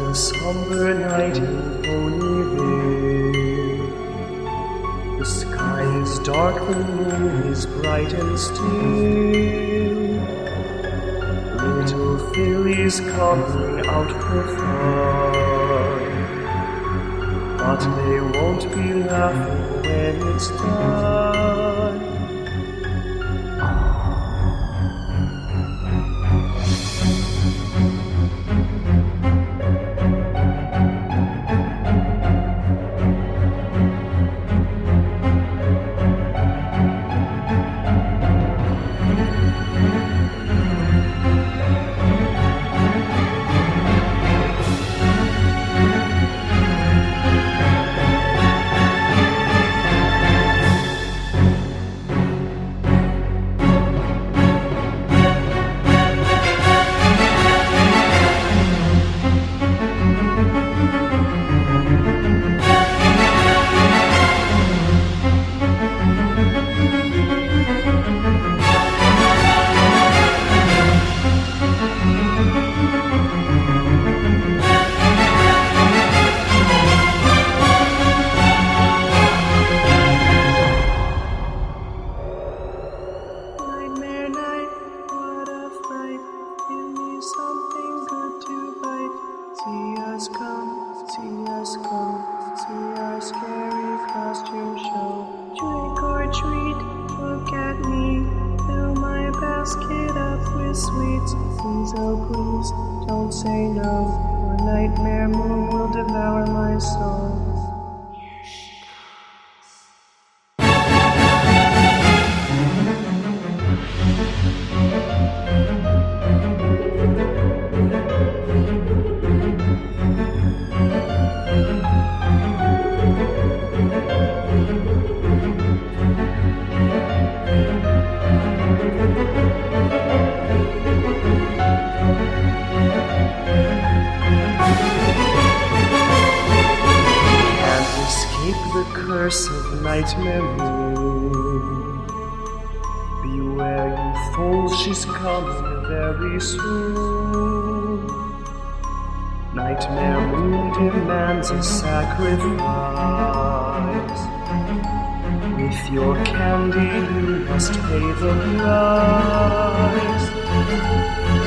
a somber night in Ponyville. The sky is dark, the moon is bright and still. Little fillies coming out for fun, but they won't be laughing when it's done. Nightmare night, what a fright. Give me something good to bite. See us come, see us go. See our scary costume show. Trick or treat, look at me. Fill my basket up with sweets. Please, oh please, don't say no. Or nightmare moon will devour my soul. The curse of Nightmare Moon. Beware, you fools, she's coming very soon. Nightmare Moon demands a sacrifice. With your candy, you must pay the price.